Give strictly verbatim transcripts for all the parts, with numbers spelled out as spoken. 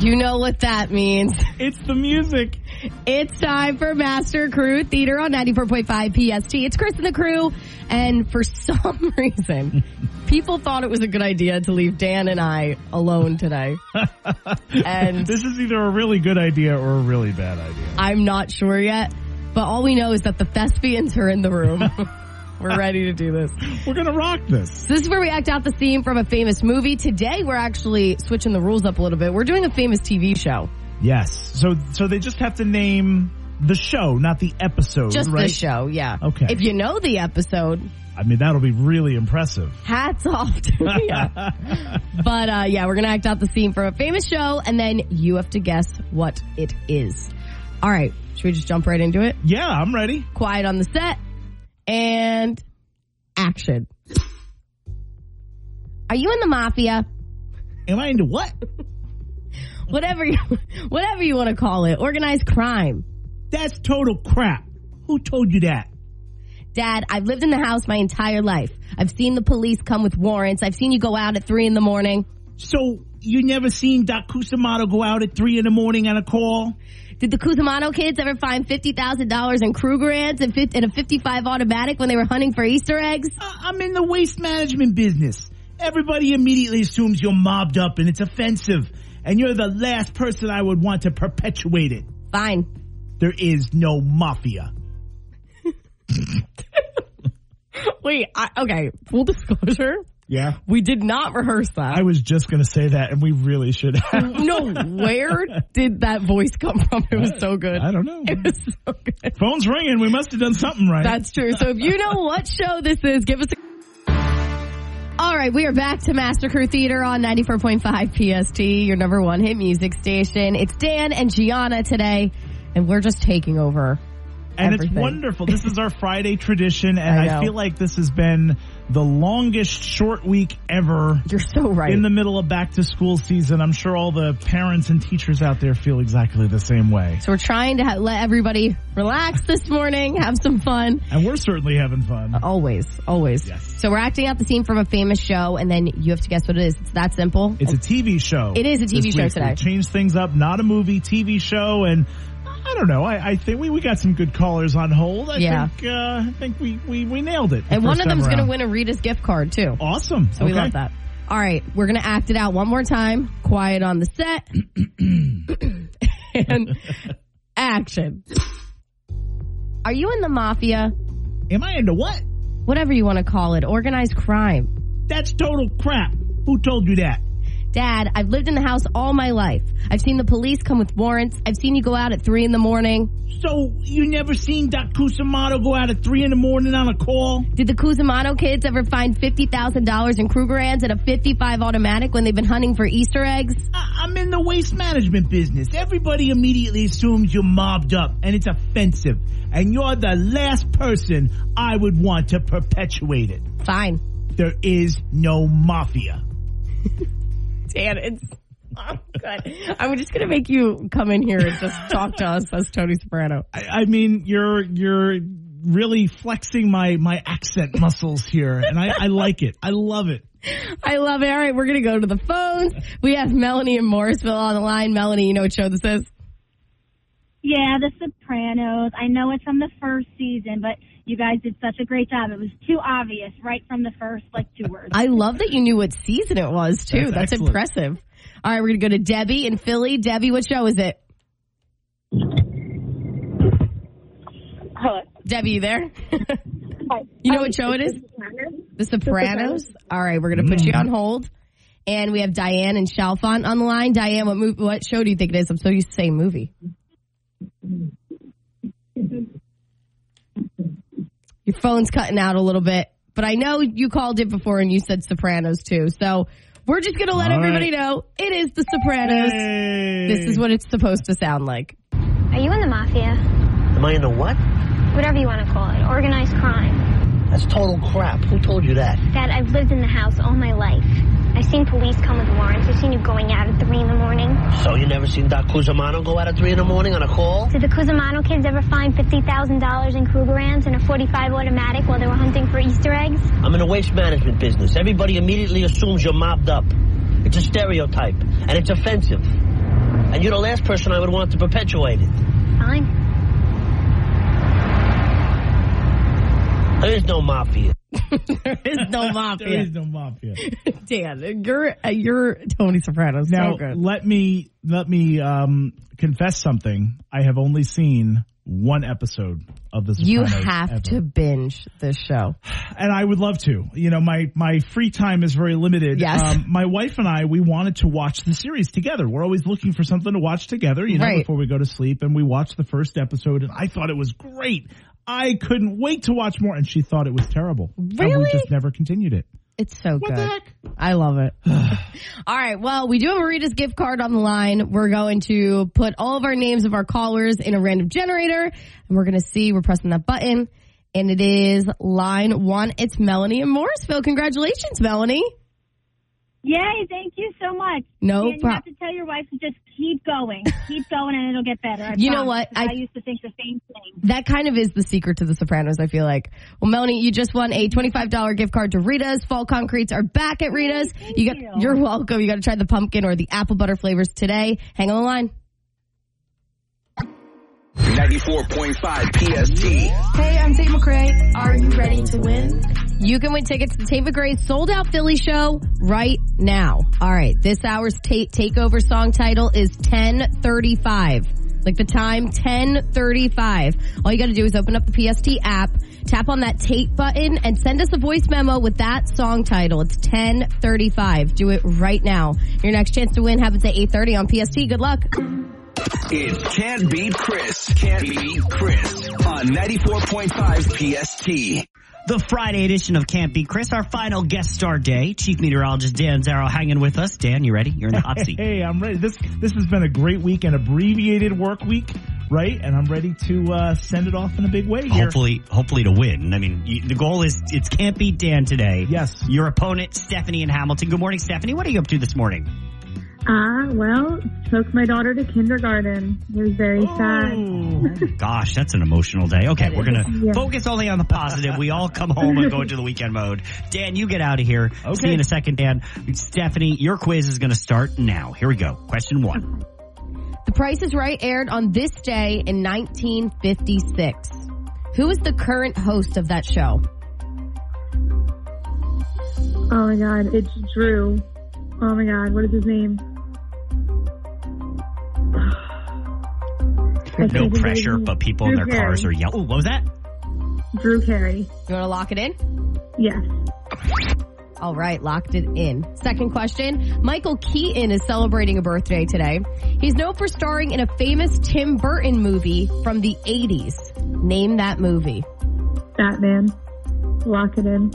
You know what that means. It's the music. It's time for Master Crew Theater on ninety-four point five P S T. It's Chris and the crew, and for some reason, people thought it was a good idea to leave Dan and I alone today. And this is either a really good idea or a really bad idea. I'm not sure yet, but all we know is that the thespians are in the room. We're ready to do this. We're going to rock this. So this is where we act out the theme from a famous movie. Today, we're actually switching the rules up a little bit. We're doing a famous T V show. Yes. So so they just have to name the show, not the episode, Just right? the show, yeah. Okay. If you know the episode, I mean, that'll be really impressive. hats off to you. But, uh, yeah, we're going to act out the theme from a famous show, and then you have to guess what it is. All right. Should we just jump right into it? Yeah, I'm ready. Quiet on the set. And action. Are you in the mafia? Am I into what? Whatever you, whatever you want to call it. Organized crime. That's total crap. Who told you that? Dad, I've lived in the house my entire life. I've seen the police come with warrants. I've seen you go out at three in the morning. So you never seen Doc Cusimano go out at three in the morning on a call? Did the Cusimano kids ever find fifty thousand dollars in crew grants and a fifty-five automatic when they were hunting for Easter eggs? Uh, I'm in the waste management business. Everybody immediately assumes you're mobbed up and it's offensive. And you're the last person I would want to perpetuate it. Fine. There is no mafia. Wait, I, okay, full disclosure. Yeah. We did not rehearse that. I was just going to say that, and we really should have. No, where did that voice come from? It was so good. I don't know. It was so good. Phone's ringing. We must have done something right. That's true. So if you know what show this is, give us a... All right, we are back to Master Crew Theater on ninety-four point five P S T, your number one hit music station. It's Dan and Gianna today, and we're just taking over. And everything. It's wonderful. This is our Friday tradition, and I, I feel like this has been the longest short week ever. You're so right. In the middle of back to school season. I'm sure all the parents and teachers out there feel exactly the same way. So we're trying to ha- let everybody relax this morning, have some fun. And we're certainly having fun. Uh, always, always. Yes. So we're acting out the scene from a famous show, and then you have to guess what it is. It's that simple. It's a T V show. It is a T V show week. today. We changed things up. Not a movie, T V show, and I don't know. I, I think we, we got some good callers on hold. I yeah. think uh, I think we, we, we nailed it. And one of them's going to win a Rita's gift card, too. Awesome. So okay. we love that. All right. We're going to act it out one more time. Quiet on the set. And action. Are you in the mafia? Am I into what? Whatever you want to call it. Organized crime. That's total crap. Who told you that? Dad, I've lived in the house all my life. I've seen the police come with warrants. I've seen you go out at three in the morning. So you never seen Doc Cusimano go out at three in the morning on a call? Did the Cusimano kids ever find fifty thousand dollars in crew grants and a fifty-five automatic when they've been hunting for Easter eggs? I- I'm in the waste management business. Everybody immediately assumes you're mobbed up and it's offensive. And you're the last person I would want to perpetuate it. Fine. There is no mafia. Dan, it's oh, good. I'm just going to make you come in here and just talk to us as Tony Soprano. I, I mean, you're you're really flexing my, my accent muscles here, and I, I like it. I love it. I love it. All right, we're going to go to the phones. We have Melanie in Morrisville on the line. Melanie, you know what show this is? Yeah, The Sopranos. I know it's from the first season, but you guys did such a great job. It was too obvious right from the first, like, two words. I love that you knew what season it was, too. That's That's impressive. All right, we're going to go to Debbie in Philly. Debbie, what show is it? Hello. Debbie, you there? Hi. You know Um, what show it is? The Sopranos. The Sopranos. All right, we're going to put you on hold. And we have Diane and Chalfont on the line. Diane, what movie, what show do you think it is? I'm so used to saying movie. Your phone's cutting out a little bit, but I know you called it before and you said Sopranos too. So we're just going to let All everybody right. know it is The Sopranos. Hey. This is what it's supposed to sound like. Are you in the mafia? Am I into what? Whatever you want to call it. Organized crime. That's total crap. Who told you that? Dad, I've lived in the house all my life. I've seen police come with warrants. I've seen you going out at three in the morning. So you never seen Doc Cusimano go out at three in the morning on a call? Did the Cusimano kids ever find fifty thousand dollars in crew grants and a forty-five automatic while they were hunting for Easter eggs? I'm in the waste management business. Everybody immediately assumes you're mobbed up. It's a stereotype, and it's offensive. And you're the last person I would want to perpetuate it. Fine. There is no mafia. There is no mafia. There is no mafia. Dan, you're uh, you're Tony Soprano. Now So good. let me let me um, confess something. I have only seen one episode of The Sopranos. You have ever. to binge this show. And I would love to. You know, my, my free time is very limited. Yes. Um, my wife and I, we wanted to watch the series together. We're always looking for something to watch together, you know, Right. before we go to sleep. And we watched the first episode and I thought it was great. I couldn't wait to watch more. And she thought it was terrible. And we Really? just never continued it. It's so What good. the heck? I love it. All right. Well, we do have a Rita's gift card on the line. We're going to put all of our names of our callers in a random generator, and we're going to see. We're pressing that button, and it is line one. It's Melanie in Morrisville. Congratulations, Melanie. Yay, thank you so much. No And you prob- have to tell your wife to just keep going. Keep going and it'll get better. I You know promise. what? I- I used to think the same thing. That kind of is the secret to The Sopranos, I feel like. Well, Melanie, you just won a twenty-five dollars gift card to Rita's. Fall Concretes are back at Rita's. Thank you got, you. You're welcome. You got to try the pumpkin or the apple butter flavors today. Hang on the line. ninety-four point five P S T. Hey, I'm Tate McRae. Are you ready to win? You can win tickets to the Tate McRae sold out Philly show right now. All right. This hour's Tate Takeover song title is ten thirty-five. Like the time, ten thirty-five. All you got to do is open up the P S T app, tap on that Tate button, and send us a voice memo with that song title. It's ten thirty-five. Do it right now. Your next chance to win happens at eight thirty on P S T. Good luck. It's Can't Beat Chris. Can't Beat Chris on ninety-four point five P S T. The Friday edition of Can't Beat Chris, our final guest star day. Chief Meteorologist Dan Zarrow hanging with us. Dan, you ready? You're in the hot seat. Hey, I'm ready. This this has been a great week, an abbreviated work week, right? And I'm ready to uh, send it off in a big way here. Hopefully, hopefully to win. I mean, you, the goal is it's Can't Beat Dan today. Yes. Your opponent, Stephanie in Hamilton. Good morning, Stephanie. What are you up to this morning? Ah, uh, well, took my daughter to kindergarten. It was very sad. Oh, gosh, that's an emotional day. Okay, we're going to Yeah. focus only on the positive. We all come home and go into the weekend mode. Dan, you get out of here. Okay. See you in a second, Dan. Stephanie, your quiz is going to start now. Here we go. Question one. The Price is Right aired on this day in nineteen fifty-six. Who is the current host of that show? Oh my god, it's Drew. Oh my god, what is his name? I No can't think pressure, of his but people Drew in their cars are Carey. yelling. Oh, what was that? Drew Carey. You want to lock it in? Yes. All right, locked it in. Second question. Michael Keaton is celebrating a birthday today. He's known for starring in a famous Tim Burton movie from the eighties. Name that movie. Batman. Lock it in.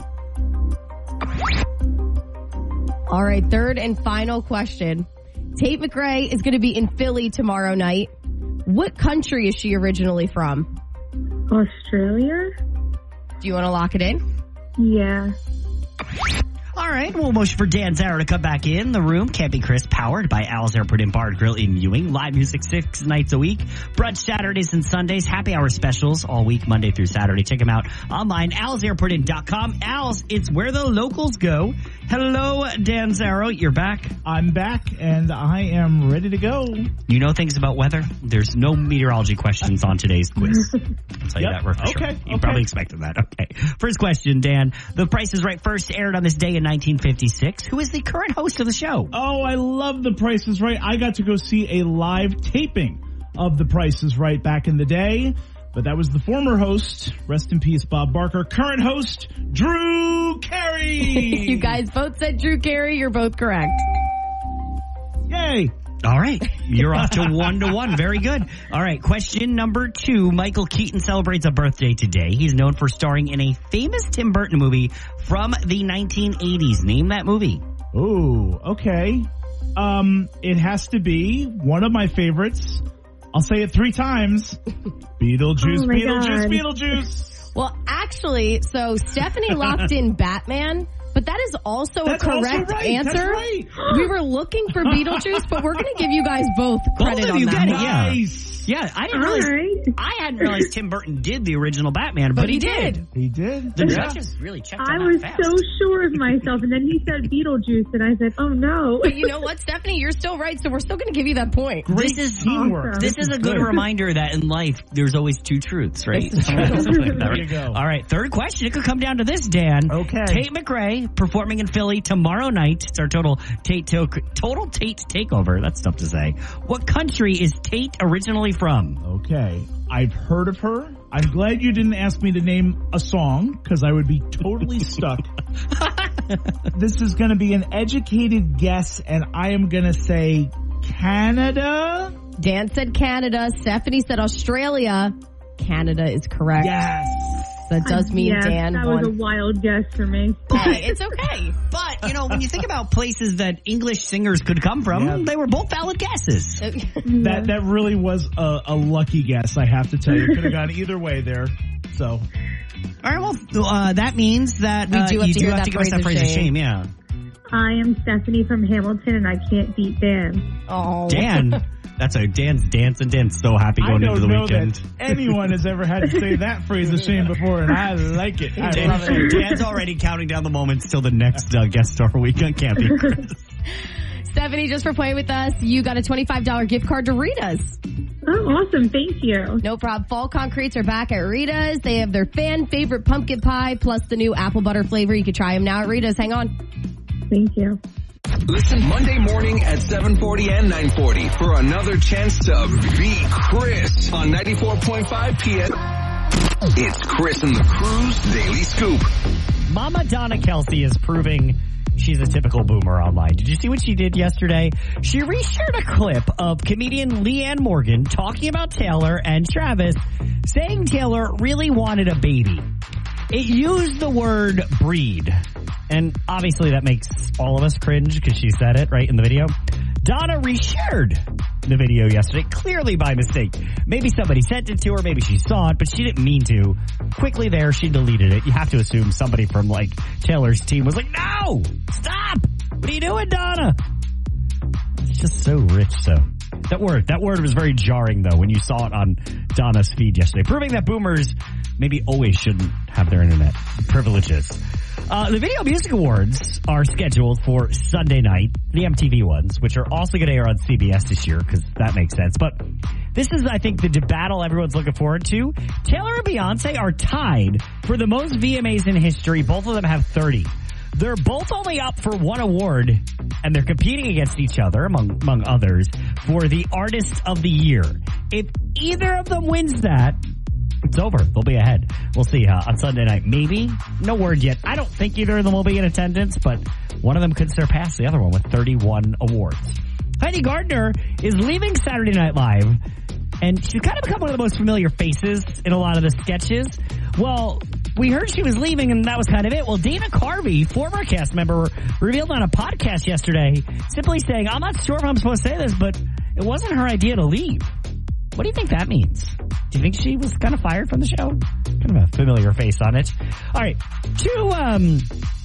All right, third and final question. Tate McRae is going to be in Philly tomorrow night. What country is she originally from? Australia? Do you want to lock it in? Yeah. All right, we'll motion for Dan Zarrow to come back in the room. Can't Be Chris, powered by Al's Airport and Bar Grill in Ewing. Live music six nights a week. Brunch Saturdays and Sundays. Happy hour specials all week, Monday through Saturday. Check them out online, als airport inn dot com. Al's, it's where the locals go. Hello, Dan Zarrow. You're back. I'm back, and I am ready to go. You know things about weather? There's no meteorology questions on today's quiz. I'll tell you Yep. that for sure. Okay, You okay. probably expected that. Okay. First question, Dan. The Price is Right first aired on this day in nineteen fifty-six. Who is the current host of the show? Oh, I love The Price is Right. I got to go see a live taping of The Price is Right back in the day. But that was the former host, rest in peace, Bob Barker. Current host, Drew Carey. You guys both said Drew Carey. You're both correct. Yay. All right. You're off to one to one. Very good. All right. Question number two. Michael Keaton celebrates a birthday today. He's known for starring in a famous Tim Burton movie from the nineteen eighties. Name that movie. Ooh, okay. Um, it has to be one of my favorites. I'll say it three times. Beetlejuice, Oh my Beetlejuice, God. Beetlejuice. Well, actually, so Stephanie locked in Batman, but that is also That's a also correct right. answer. That's right. We were looking for Beetlejuice, but we're going to give you guys both Both credit of on you that get it, one. yeah. Nice. Yeah, I didn't realize. Right. I hadn't realized Tim Burton did the original Batman, but, But he, he did. did. He did. The Yeah. judges really checked I on was that fast. so sure of myself, and then he said Beetlejuice, and I said, "Oh no!" But you know what, Stephanie? You're still right, so we're still going to give you that point. Great This is teamwork. awesome. This is a good Good. reminder that in life there's always two truths, right? This is There you go. All right, third question. It could come down to this, Dan. Okay. Tate McRae performing in Philly tomorrow night. It's our total Tate to- total Tate takeover. That's tough to say. What country is Tate originally from? Okay. I've heard of her. I'm glad you didn't ask me to name a song because I would be totally stuck. This is going to be an educated guess, and I am going to say Canada. Dan said Canada. Stephanie said Australia. Canada is correct. Yes. That does mean yes, Dan that won. was a wild guess for me. Hey, it's okay. But, you know, when you think about places that English singers could come from, Yeah. they were both valid guesses. That that really was a, a lucky guess, I have to tell you. Could have gone either way there. So, All right, well, uh, that means that We uh, do have you to do hear have that to give us that phrase phrase of of shame, shame. yeah. I am Stephanie from Hamilton, and I can't beat Dan. Oh. Dan. That's a Dan's dancing. Dan's so happy I going don't into the know weekend. that anyone has ever had to say that phrase of shame before, and I like it. I Dan, love it. Dan's already counting down the moments till the next uh, guest star weekend Can't Be Chris. Stephanie, just for playing with us, you got a twenty-five dollars gift card to Rita's. Oh, awesome. Thank you. No problem. Fall Concretes are back at Rita's. They have their fan favorite pumpkin pie plus the new apple butter flavor. You can try them now at Rita's. Hang on. Thank you. Listen Monday morning at seven forty and nine forty for another chance to beat Chris on ninety-four point five P S. It's Chris and the Crew's Daily Scoop. Mama Donna Kelsey is proving she's a typical boomer online. Did you see what she did yesterday? She reshared a clip of comedian Leanne Morgan talking about Taylor and Travis, saying Taylor really wanted a baby. It used the word breed. And obviously that makes all of us cringe because she said it right in the video. Donna reshared the video yesterday, clearly by mistake. Maybe somebody sent it to her, maybe she saw it, but she didn't mean to. Quickly there, she deleted it. You have to assume somebody from like Taylor's team was like, no, stop. What are you doing, Donna? It's just so rich, so. That word, that word was very jarring though when you saw it on Donna's feed yesterday, proving that boomers maybe always shouldn't have their internet privileges. Uh, the Video Music Awards are scheduled for Sunday night, the M T V ones, which are also going to air on C B S this year because that makes sense. But this is, I think, the battle everyone's looking forward to. Taylor and Beyonce are tied for the most V M As in history. Both of them have thirty. They're both only up for one award, and they're competing against each other, among among others, for the Artist of the Year. If either of them wins that, it's over. They'll be ahead. We'll see uh, on Sunday night. Maybe. No word yet. I don't think either of them will be in attendance, but one of them could surpass the other one with thirty-one awards. Heidi Gardner is leaving Saturday Night Live, and she's kind of become one of the most familiar faces in a lot of the sketches. Well, we heard she was leaving, and that was kind of it. Well, Dana Carvey, former cast member, revealed on a podcast yesterday, simply saying, I'm not sure if I'm supposed to say this, but it wasn't her idea to leave. What do you think that means? Do you think she was kind of fired from the show? Kind of a familiar face on it. All right, two um,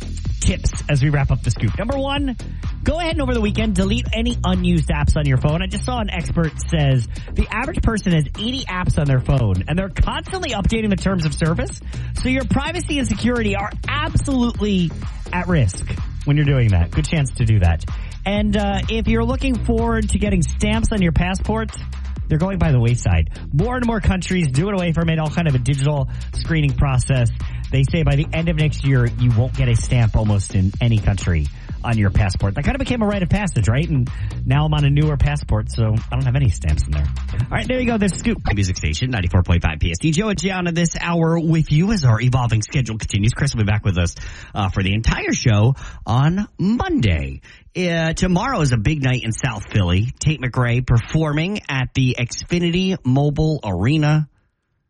tips as we wrap up the scoop. Number one, go ahead and over the weekend delete any unused apps on your phone. I just saw an expert says the average person has eighty apps on their phone, and they're constantly updating the terms of service. So your privacy and security are absolutely at risk when you're doing that. Good chance to do that. And uh, if you're looking forward to getting stamps on your passport, they're going by the wayside. More and more countries doing away from it, all kind of a digital screening process. They say by the end of next year, you won't get a stamp almost in any country on your passport. That kind of became a rite of passage, right? And now I'm on a newer passport, so I don't have any stamps in there. All right, there you go. There's Scoop. Music Station, ninety-four point five P S T. Joe and Gianna this hour with you as our evolving schedule continues. Chris will be back with us uh, for the entire show on Monday. Uh, tomorrow is a big night in South Philly. Tate McRae performing at the Xfinity Mobile Arena.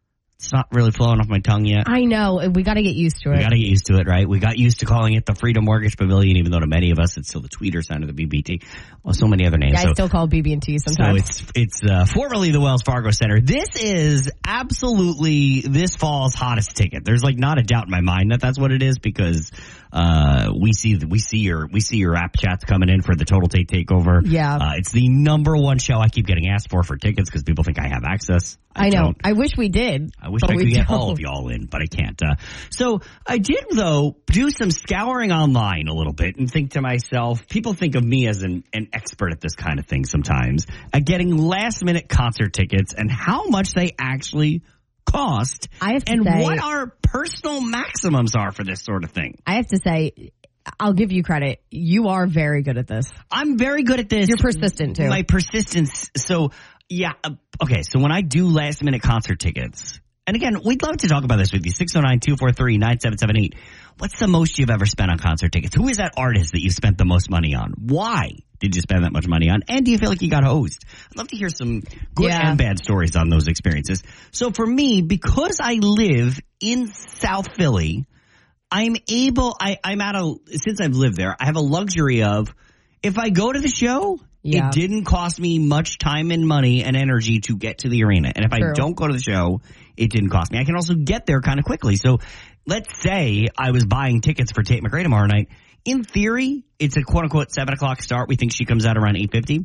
It's not really flowing off my tongue yet. I know. We got to get used to it. We got to get used to it, right? We got used to calling it the Freedom Mortgage Pavilion, even though to many of us it's still the Tweeter Center, the B B T, well, so many other names. Yeah, so, I still call it B B and T sometimes. So it's it's uh, formerly the Wells Fargo Center. This is absolutely this fall's hottest ticket. There's like not a doubt in my mind that that's what it is because uh, we see we see your we see your app chats coming in for the Total Take Takeover. Yeah, uh, it's the number one show I keep getting asked for for tickets because people think I have access. I, I know. Don't. I wish we did. I wish I could get all of y'all in, but I can't. Uh, so I did, though, do some scouring online a little bit and think to myself, people think of me as an, an expert at this kind of thing sometimes, at getting last-minute concert tickets and how much they actually cost I have to and say, what our personal maximums are for this sort of thing. I have to say, I'll give you credit. You are very good at this. I'm very good at this. You're persistent, too. My persistence. So, yeah. Uh, okay, so when I do last-minute concert tickets, and again, we'd love to talk about this with you, six oh nine, two four three, nine seven seven eight. What's the most you've ever spent on concert tickets? Who is that artist that you've spent the most money on? Why did you spend that much money on? And do you feel like you got hosed? I'd love to hear some good yeah. and bad stories on those experiences. So for me, because I live in South Philly, I'm able, I, I'm at a, since I've lived there, I have a luxury of, if I go to the show, yeah. it didn't cost me much time and money and energy to get to the arena. And if True. I don't go to the show, it didn't cost me. I can also get there kind of quickly. So let's say I was buying tickets for Tate McRae tomorrow night. In theory, it's a quote-unquote seven o'clock start. We think she comes out around eight fifty.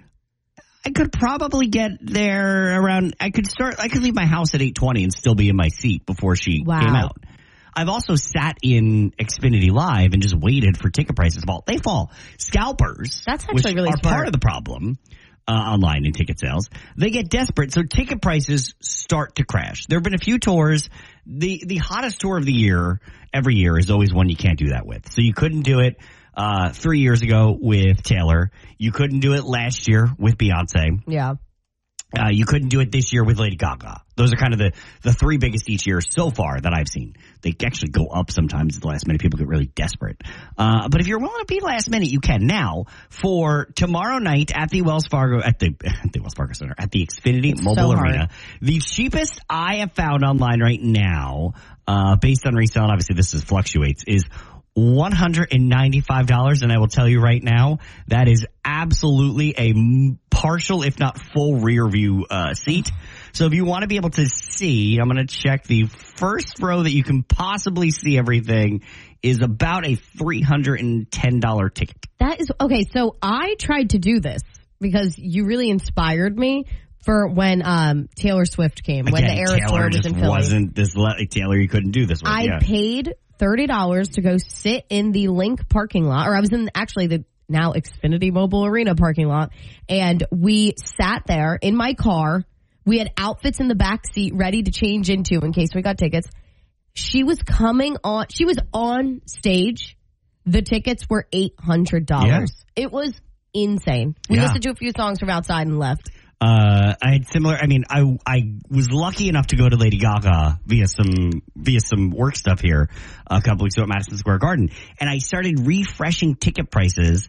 I could probably get there around, I could start, I could leave my house at eight twenty and still be in my seat before she wow. came out. I've also sat in Xfinity Live and just waited for ticket prices to fall. They fall. Scalpers, That's actually which really are smart. part of the problem uh, online in ticket sales, they get desperate, so ticket prices start to crash. There have been a few tours. The the hottest tour of the year every year is always one you can't do that with. So you couldn't do it uh, three years ago with Taylor. You couldn't do it last year with Beyonce. Yeah. Uh, you couldn't do it this year with Lady Gaga. Those are kind of the, the three biggest each year so far that I've seen. They actually go up sometimes at the last minute. People get really desperate. Uh, but if you're willing to be last minute, you can. Now, for tomorrow night at the Wells Fargo, at the, at the Wells Fargo Center, at the Xfinity it's Mobile so Arena, the cheapest I have found online right now, uh, based on resale, and obviously this is fluctuates, is one hundred ninety-five dollars, and I will tell you right now, that is absolutely a partial, if not full, rear view uh, seat. So if you want to be able to see, I'm going to check the first row that you can possibly see everything is about a three hundred ten dollars ticket. That is, okay, so I tried to do this because you really inspired me for when um, Taylor Swift came, Again, when the Eras Taylor Tour was just in Philly. wasn't this, Taylor, you couldn't do this with. I yeah. paid thirty dollars to go sit in the Link parking lot, or I was in actually the now Xfinity Mobile Arena parking lot, and we sat there in my car. We had outfits in the back seat ready to change into in case we got tickets. She was coming on, she was on stage. The tickets were eight hundred dollars. Yeah. It was insane. We yeah. listened to a few songs from outside and left. Uh, I had similar, I mean, I, I was lucky enough to go to Lady Gaga via some, via some work stuff here a couple weeks ago at Madison Square Garden. And I started refreshing ticket prices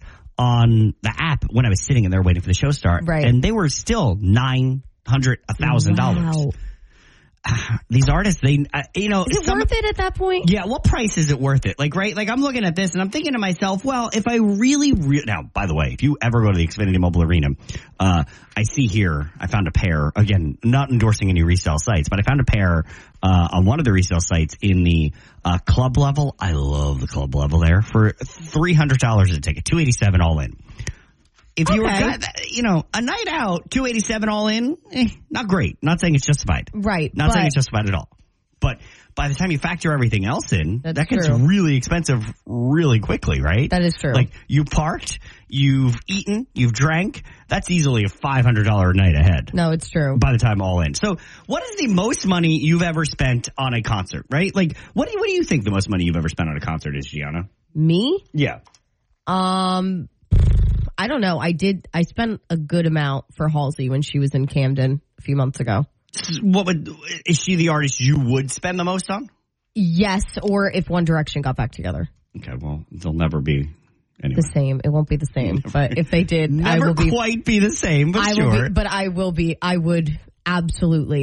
on the app when I was sitting in there waiting for the show to start. Right. And they were still nine hundred, a thousand dollars. Wow. These artists, they, uh, you know. Is it some, worth it at that point? Yeah, what price is it worth it? Like, right? Like, I'm looking at this and I'm thinking to myself, well, if I really, re- now, by the way, if you ever go to the Xfinity Mobile Arena, uh, I see here, I found a pair, again, not endorsing any resale sites, but I found a pair, uh, on one of the resale sites in the, uh, club level. I love the club level there for three hundred dollars a ticket, two eighty-seven all in. If you okay. were, you know, a night out, two eighty-seven all in, eh, not great. Not saying it's justified. Right. Not but, saying it's justified at all. But by the time you factor everything else in, That's that gets true. really expensive really quickly, right? That is true. Like, you parked, you've eaten, you've drank. That's easily a five hundred dollars a night ahead. No, it's true. By the time all in. So what is the most money you've ever spent on a concert, right? Like, what do you, what do you think the most money you've ever spent on a concert is, Gianna? Me? Yeah. Um... I don't know. I did. I spent a good amount for Halsey when she was in Camden a few months ago. What would, is she the artist you would spend the most on? Yes, or if One Direction got back together. Okay, well, they'll never be anyway. The same. It won't be the same. But if they did, never I will be, quite be the same, but I sure. will be, but I will be. I would absolutely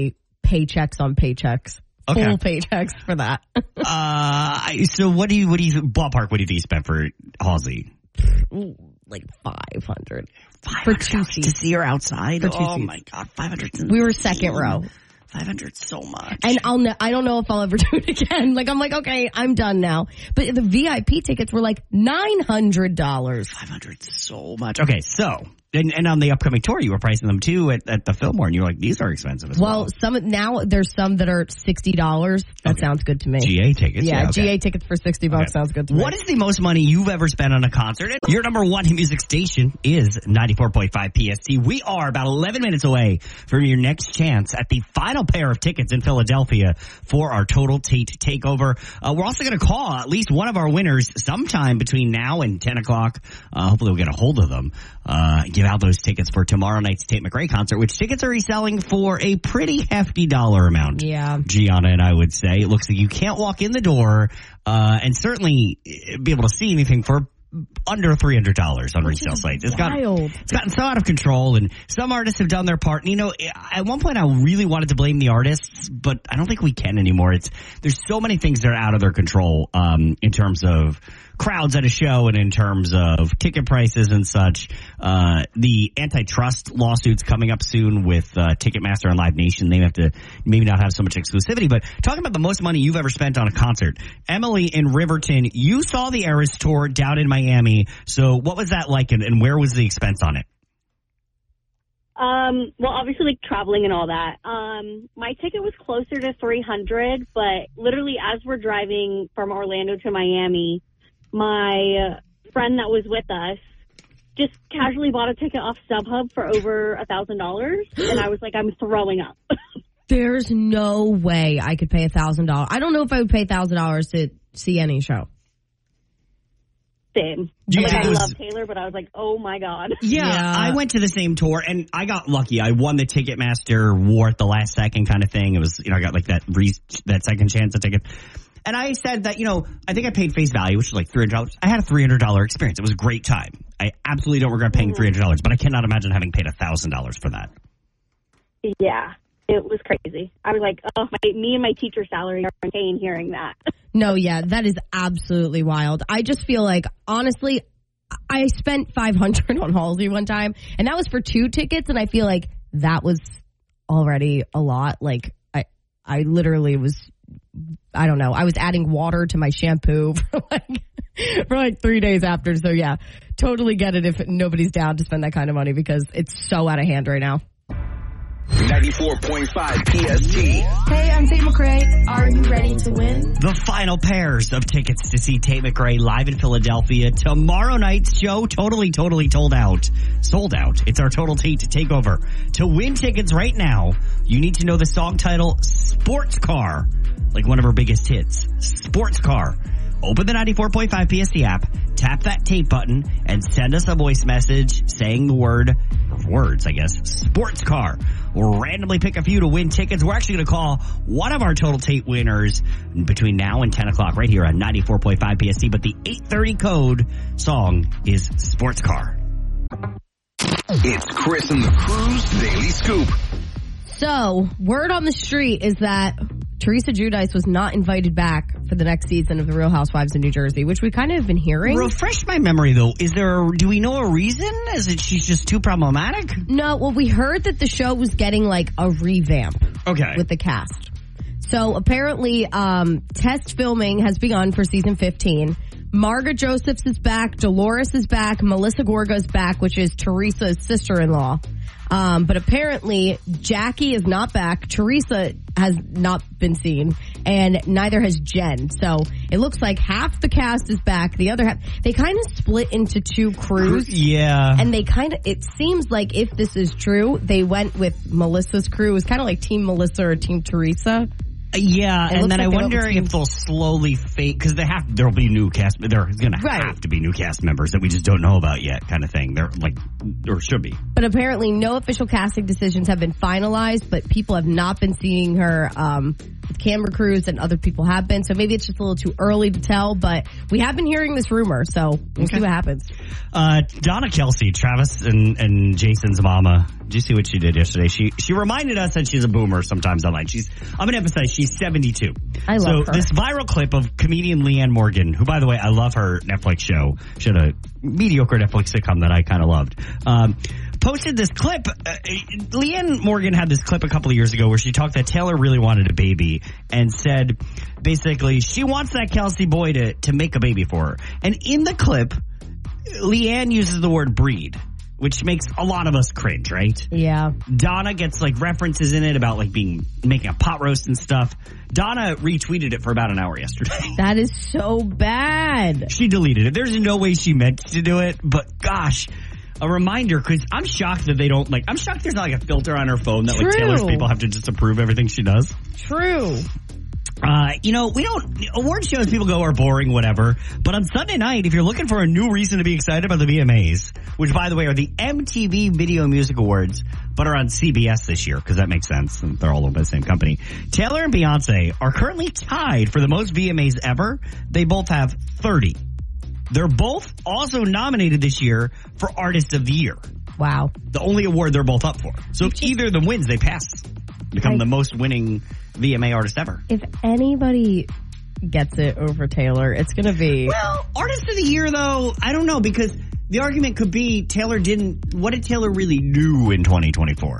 paychecks on paychecks. Okay. Full paychecks for that. uh, so what do you, what do you, ballpark, what do you think you spent for Halsey? Like five hundred. For two seats. To see her outside? For two oh, seats. my God. five hundred. We were second row. five hundred so much. And I'll ne- I don't know if I'll ever do it again. Like, I'm like, okay, I'm done now. But the V I P tickets were like nine hundred dollars. five hundred so much. Okay, so, and, and on the upcoming tour, you were pricing them too at, at the Fillmore, and you were like, these are expensive as well. Well, some now there's some that are sixty dollars. That okay. sounds good to me. G A tickets? Yeah, yeah okay. G A tickets for sixty bucks okay. sounds good to me. What is the most money you've ever spent on a concert? Your number one hit music station is ninety-four point five P S T. We are about eleven minutes away from your next chance at the final pair of tickets in Philadelphia for our Total Tate Takeover. Uh, we're also going to call at least one of our winners sometime between now and ten o'clock. Uh, hopefully we'll get a hold of them. Uh, give out those tickets for tomorrow night's Tate McRae concert, which tickets are reselling for a pretty hefty dollar amount. Yeah. Gianna and I would say. It looks like you can't walk in the door, uh, and certainly be able to see anything for under three hundred dollars on Which resale sites. It's wild. gotten, it's gotten so out of control, and some artists have done their part. And, you know, at one point I really wanted to blame the artists, but I don't think we can anymore. It's, there's so many things that are out of their control, um, in terms of crowds at a show and in terms of ticket prices and such. Uh, the antitrust lawsuits coming up soon with, uh, Ticketmaster and Live Nation. They have to maybe not have so much exclusivity, but talking about the most money you've ever spent on a concert. Emily in Riverton, you saw the Eras tour down in Miami. So what was that like, and, and where was the expense on it? Um, well, obviously, like, traveling and all that. Um, my ticket was closer to three hundred, but literally as we're driving from Orlando to Miami, my friend that was with us just casually bought a ticket off StubHub for over a thousand dollars, and I was like, I'm throwing up. There's no way I could pay a thousand dollars. I don't know if I would pay a thousand dollars to see any show. Same. Do you like, I was, love Taylor, but I was like, oh my God. Yeah, yeah, I went to the same tour, and I got lucky. I won the Ticketmaster war at the last second kind of thing. It was, you know, I got like that re- that second chance at ticket. And I said that, you know, I think I paid face value, which was like three hundred dollars. I had a three hundred dollars experience. It was a great time. I absolutely don't regret paying three hundred dollars, but I cannot imagine having paid one thousand dollars for that. Yeah, it was crazy. I was like, oh, my, me and my teacher salary are in pain hearing that. No, yeah, that is absolutely wild. I just feel like, honestly, I spent five hundred dollars on Halsey one time, and that was for two tickets, and I feel like that was already a lot. Like, I, I literally was... I don't know. I was adding water to my shampoo for like, for like three days after. So yeah, totally get it if nobody's down to spend that kind of money because it's so out of hand right now. ninety-four point five P S T. Hey, I'm Tate McRae. Are you ready to win? The final pairs of tickets to see Tate McRae live in Philadelphia. Tomorrow night's show, totally, totally sold out. Sold out. It's our Total Tate Takeover. To win tickets right now, you need to know the song title, Sports Car. Like one of her biggest hits, Sports Car. Open the ninety-four point five P S T app, tap that tape button, and send us a voice message saying the word, or words, I guess, Sports Car. We'll randomly pick a few to win tickets. We're actually going to call one of our Total Tate winners between now and ten o'clock right here on ninety-four point five P S T. But the eight thirty code song is Sports Car. It's Chris and the Crew's Daily Scoop. So, word on the street is that Teresa Giudice was not invited back for the next season of The Real Housewives of New Jersey, which we kind of have been hearing. Refresh my memory, though. Is there, a, do we know a reason? Is it she's just too problematic? No, well, we heard that the show was getting like a revamp. Okay. With the cast. So apparently, um, test filming has begun for season fifteen. Marga Josephs is back. Dolores is back. Melissa Gorga is back, which is Teresa's sister-in-law. Um, but apparently Jackie is not back. Teresa has not been seen, and neither has Jen. So it looks like half the cast is back. The other half, they kind of split into two crews. Yeah. And they kind of, it seems like if this is true, they went with Melissa's crew. It was kind of like Team Melissa or Team Teresa. Yeah, It and then looks I like they wonder don't if they'll slowly fade, because they have, there'll be new cast, there's going to Right. have to be new cast members that we just don't know about yet, kind of thing. They're like, or should be. But apparently no official casting decisions have been finalized, but people have not been seeing her um, with camera crews and other people have been. So maybe it's just a little too early to tell, but we have been hearing this rumor, so we'll okay. see what happens. Uh, Donna Kelsey, Travis and, and Jason's mama. Did you see what she did yesterday? She she reminded us that she's a boomer sometimes online. She's I'm going to emphasize she's seventy-two. I love so her. So this viral clip of comedian Leanne Morgan, who, by the way, I love her Netflix show. She had a mediocre Netflix sitcom that I kind of loved. Um, posted this clip. Uh, Leanne Morgan had this clip a couple of years ago where she talked that Taylor really wanted a baby and said basically she wants that Kelsey boy to, to make a baby for her. And in the clip, Leanne uses the word breed, which makes a lot of us cringe, right? Yeah. Donna gets like references in it about like being making a pot roast and stuff. Donna retweeted it for about an hour yesterday. That is so bad. She deleted it. There's no way she meant to do it, but gosh, a reminder, because I'm shocked that they don't like, I'm shocked there's not like a filter on her phone that True. like Taylor's people have to just approve everything she does. True. Uh, you know, we don't, award shows people go are boring, whatever. But on Sunday night, if you're looking for a new reason to be excited about the V M As, which by the way are the M T V Video Music Awards, but are on C B S this year, because that makes sense. And they're all owned by the same company. Taylor and Beyonce are currently tied for the most V M As ever. They both have thirty. They're both also nominated this year for Artist of the Year. Wow. The only award they're both up for. So if either of them wins, they pass. Become I, the most winning V M A artist ever. If anybody gets it over Taylor, it's going to be... Well, Artist of the Year, though, I don't know, because the argument could be Taylor didn't... What did Taylor really do in twenty twenty-four?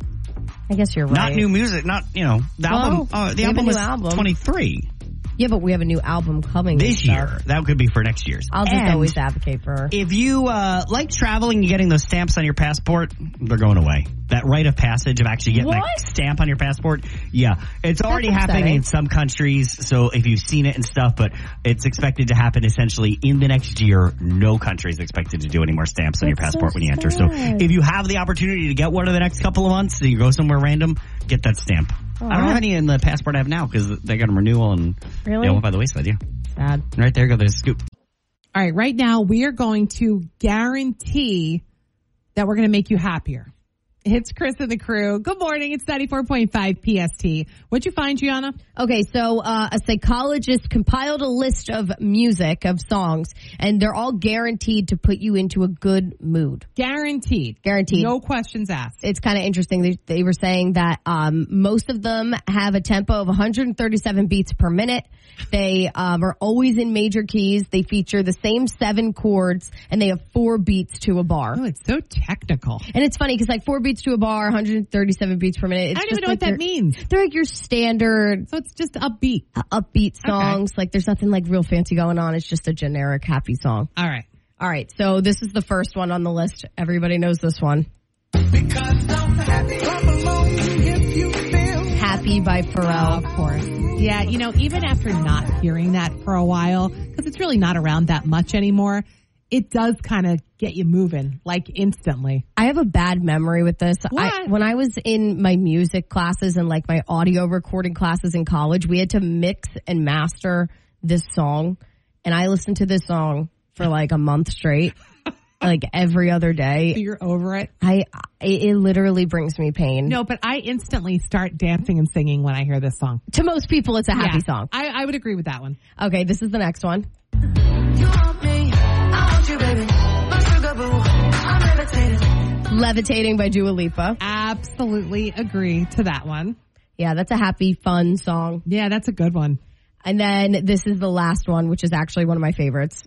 I guess you're right. Not new music, not, you know, the well, album, uh, the album was album. twenty-three. Yeah, but we have a new album coming this year. That could be for next year's. I'll just and always advocate for her. If you uh, like traveling and getting those stamps on your passport, they're going away. That rite of passage of actually getting what? that stamp on your passport, yeah, it's already That's happening upsetting. in some countries. So if you've seen it and stuff, but it's expected to happen essentially in the next year. No country is expected to do any more stamps on your That's passport so when you enter. So if you have the opportunity to get one in the next couple of months, so you go somewhere random, get that stamp. Oh, I don't have any in the passport I have now because they got a renewal and really? they went by the wayside. Yeah, sad. Right there, go there's a scoop. All right, right now we are going to guarantee that we're going to make you happier. It's Chris and the crew. Good morning. It's ninety-four point five P S T. What'd you find, Gianna? Okay, so uh, a psychologist compiled a list of music, of songs, and they're all guaranteed to put you into a good mood. Guaranteed. Guaranteed. No questions asked. It's kind of interesting. They, they were saying that um, most of them have a tempo of one hundred thirty-seven beats per minute. They um, are always in major keys. They feature the same seven chords, and they have four beats to a bar. Oh, it's so technical. And it's funny because like four beats to a bar, one hundred thirty-seven beats per minute. It's I don't just even know like what that means. They're like your standard. So it's just upbeat. Uh, upbeat songs. Okay. Like there's nothing like real fancy going on. It's just a generic happy song. All right. All right. So this is the first one on the list. Everybody knows this one. Because I'm happy. Come along if you feel Happy by Pharrell. Oh, of course. Yeah, you know, even after not hearing that for a while, because it's really not around that much anymore, it does kind of get you moving, like instantly. I have a bad memory with this. What? I, when I was in my music classes and like my audio recording classes in college, we had to mix and master this song. And I listened to this song for like a month straight, like every other day. So you're over it? I, it, it literally brings me pain. No, but I instantly start dancing and singing when I hear this song. To most people, it's a happy yeah, song. I, I would agree with that one. Okay, this is the next one. you want me, I want you, baby. My sugar boo, I'm levitating. Levitating by Dua Lipa. Absolutely agree to that one. Yeah, that's a happy, fun song. Yeah, that's a good one. And then this is the last one, which is actually one of my favorites.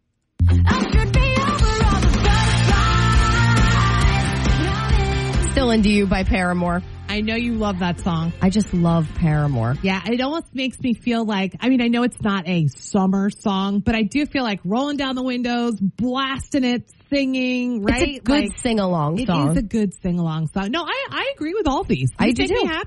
Still Into You by Paramore. I know you love that song. I just love Paramore. Yeah, it almost makes me feel like, I mean, I know it's not a summer song, but I do feel like rolling down the windows, blasting it, singing, right? It's a good like, sing-along song. It is a good sing-along song. No, I, I agree with all these. These I do make me too. happy.